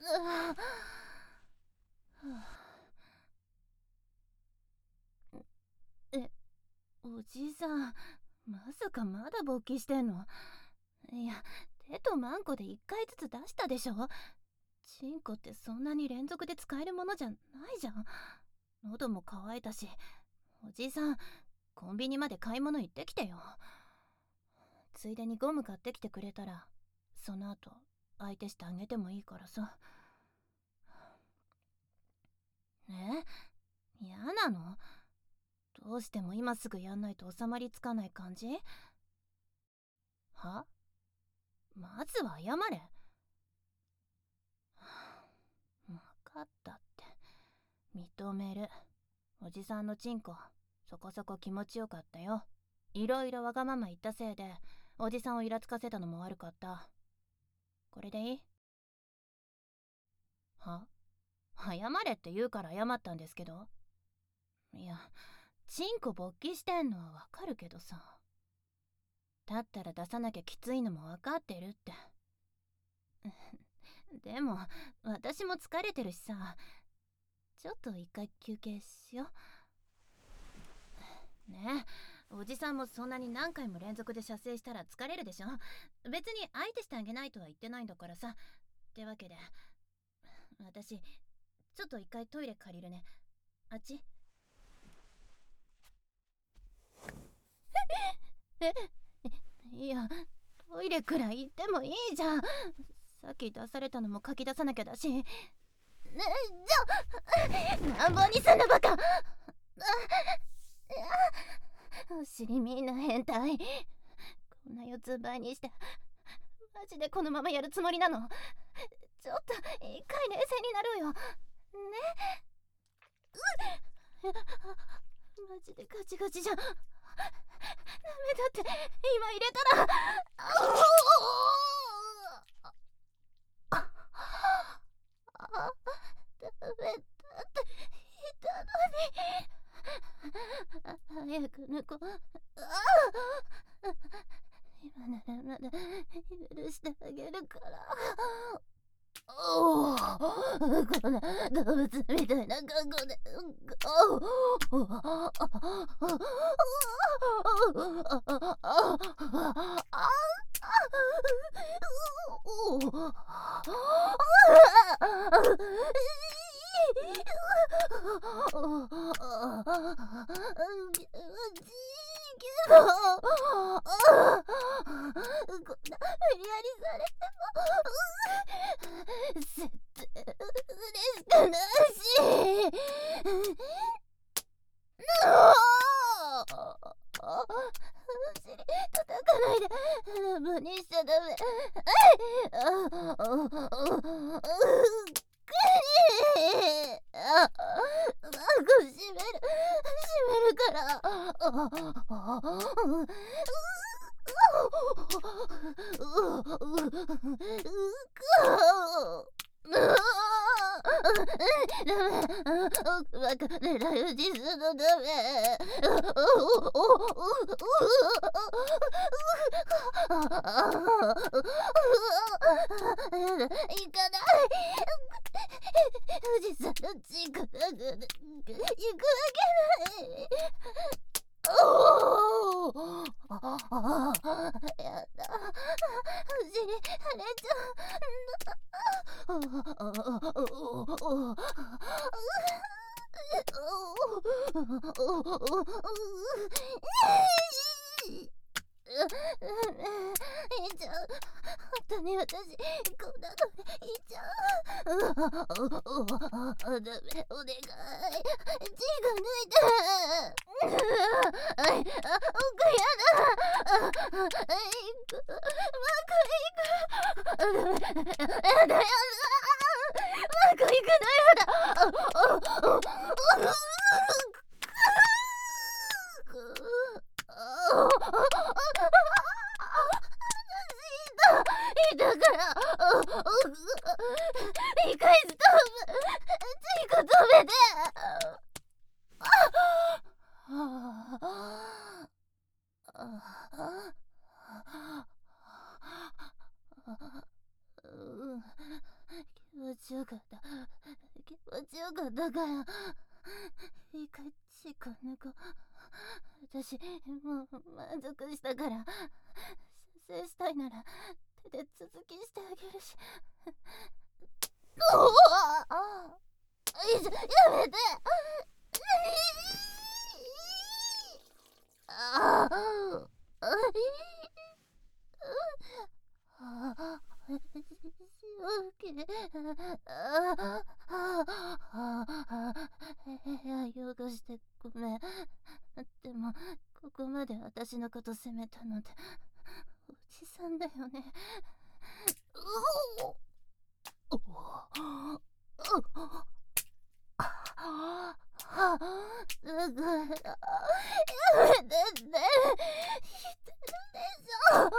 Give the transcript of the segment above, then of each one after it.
え、おじいさん、まさかまだ勃起してんの？いや、手とマンコで1回ずつ出したでしょ。チンコってそんなに連続で使えるものじゃないじゃん。喉も渇いたし、おじいさん、コンビニまで買い物行ってきてよ。ついでにゴム買ってきてくれたら、その後相手してあげてもいいからさ。嫌なの？どうしても今すぐやんないと収まりつかない感じ？は？まずは謝れ。分かったって。認める。おじさんのチンコそこそこ気持ちよかったよ。いろいろわがまま言ったせいでおじさんをイラつかせたのも悪かった。これでいい？は？謝れって言うから謝ったんですけど。いや、チンコ勃起してんのはわかるけどさ。だったら出さなきゃきついのもわかってるって。でも私も疲れてるしさ、ちょっと一回休憩しよう。ねえ、おじさんもそんなに何回も連続で射精したら疲れるでしょ。別に相手してあげないとは言ってないんだからさ。ってわけで、私ちょっと一回トイレ借りるね。あっち。え、いや、トイレくらい行ってもいいじゃん。さっき出されたのも書き出さなきゃだし。ね、なんぼにすんだバカ。お尻みんな変態。こんな四つ倍にしてマジでこのままやるつもりなの？ちょっと一回冷静になろうよね。マジでガチガチじゃん。ダメだって今入れたら。ダメだって言ったのに。早く抜こう。今ならまだ許してあげるから。おお、こんな動物みたいな格好で。無理やりされても絶対嬉しくないし。お尻叩かないで。ラブにしちゃダメ。うまく閉めるから。バカでライブジスのダメ。行かない。富士山のチンコだから行くわけない。やだ、お尻腫れちゃう。いいじゃん。本当に私こんなのいいじゃん。ダメ、お願い。血が抜いて。奥やだ。行く。うまくいく。やだやだ。うまくいくのやだ。だから一回ストーブチンコ止めて。気持ちよかった。気持ちよかったから。いいか、チコの子。私、もう満足したから。射精したいなら、手で続きしてあげるし。やめて。汚してごめん。でもここまで私のこと責めたのでおじさんだよね。だからやめてって言ってるでしょ。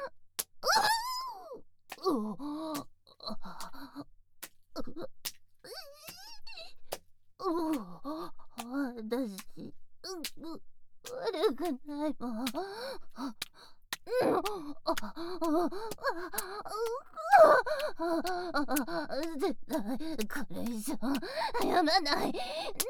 私、悪くないもん。絶対これ以上謝らない。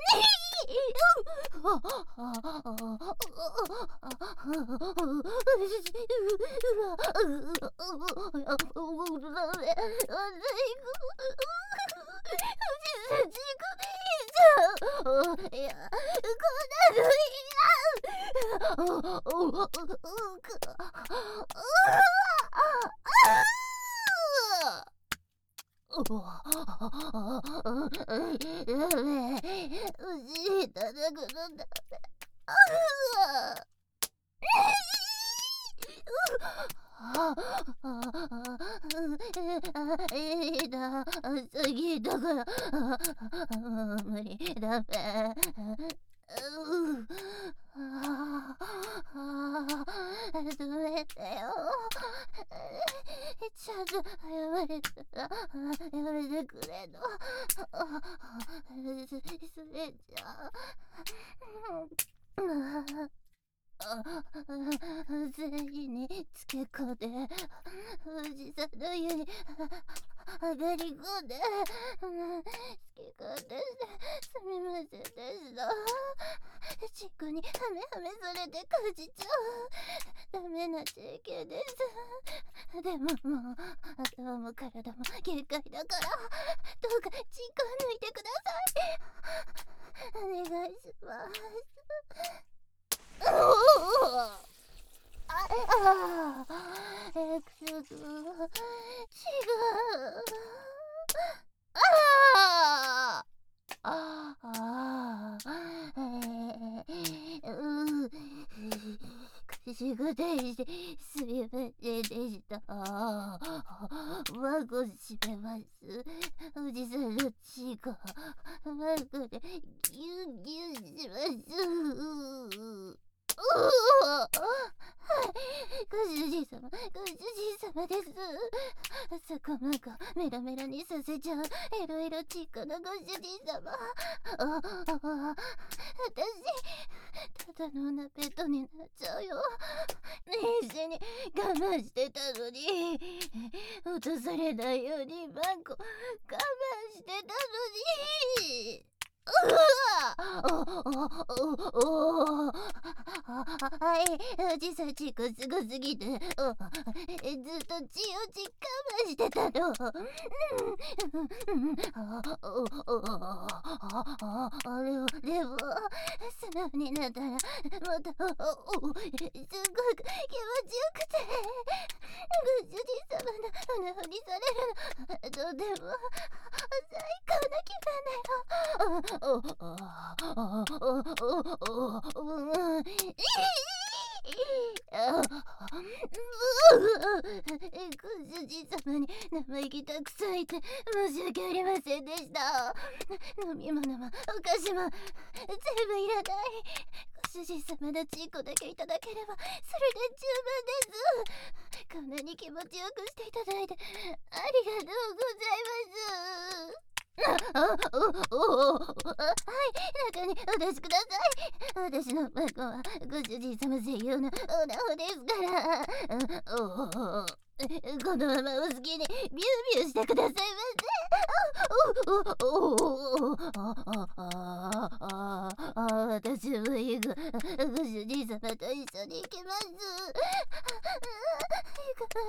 次だから無理だべ。どれだよ。ちゃんと謝れたらやめてくれの。それじゃ全員につけ込んでおじさんの家に上がり込んで好き勝手してすみませんでした。チンコにハメハメされて感じちゃうダメな地形です。でももう頭も体も限界だからどうかチンコ抜いてください。お願いします。仕事してすみませんでした。ワゴン閉めます。おじさんのチコワゴンでギュギュします。ご主人様、ご主人様です。そこまこメラメラにさせちゃうエロエロチコのご主人様。私ただのおなペットになっちゃうよ。必死に我慢してたのに落とされないようにマンコ我慢してたのに。はい、おじさんチコすごすぎてずっと血を我慢してたの。でも素直になったらまたすごく気持ちよくてご主人様のおなほりされるのとても最高な気分だよ。ご主人様に生意気たくさんいて申し訳ありませんでした。飲み物もお菓子も全部いらない。ご主人様のチンコだけいただければそれで十分です。こんなに気持ちよくしていただいてありがとうございます。はい、中にお出しください。私の孫はご主人様専用のオナホですから。このままお好きにビュービューしてくださいませ。 私も行く。ご主人様と一緒に行きます。行く、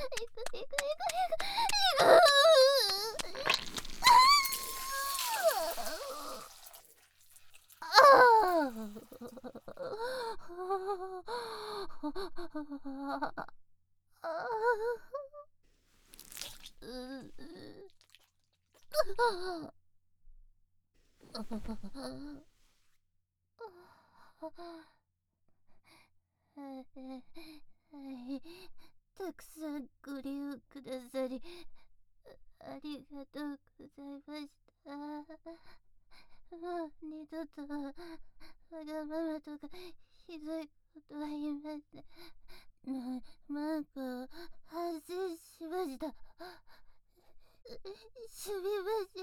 はい、たくさんご利用くださりありがとうございました。もう二度とわがままとかひどいことは言いません。マンコを反省しました。すみませ